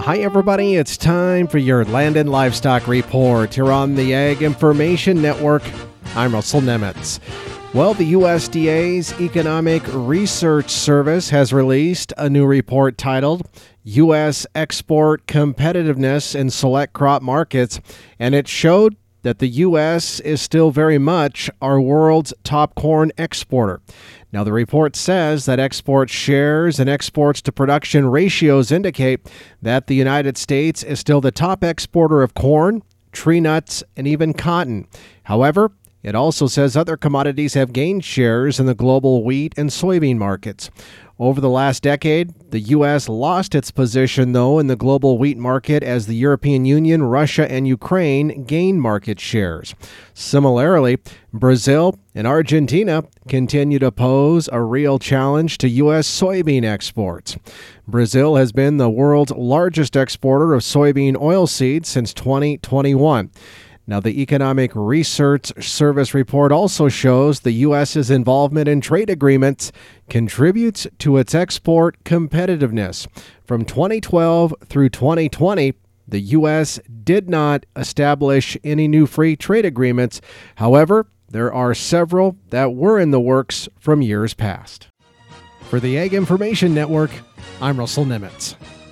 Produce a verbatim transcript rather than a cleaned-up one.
Hi, everybody. It's time for your Land and Livestock Report here on the Ag Information Network. I'm Russell Nemitz. Well, the U S D A's Economic Research Service has released a new report titled U S Export Competitiveness in Select Crop Markets, and it showed that the U S is still very much our world's top corn exporter. Now, the report says that export shares and exports to production ratios indicate that the United States is still the top exporter of corn, tree nuts, and even cotton. However, it also says other commodities have gained shares in the global wheat and soybean markets. Over the last decade, the U S lost its position, though, in the global wheat market as the European Union, Russia, and Ukraine gained market shares. Similarly, Brazil and Argentina continue to pose a real challenge to U S soybean exports. Brazil has been the world's largest exporter of soybean oilseed since twenty twenty-one. Now, the Economic Research Service report also shows the U S's involvement in trade agreements contributes to its export competitiveness. From twenty twelve through twenty twenty, the U S did not establish any new free trade agreements. However, there are several that were in the works from years past. For the Ag Information Network, I'm Russell Nemitz.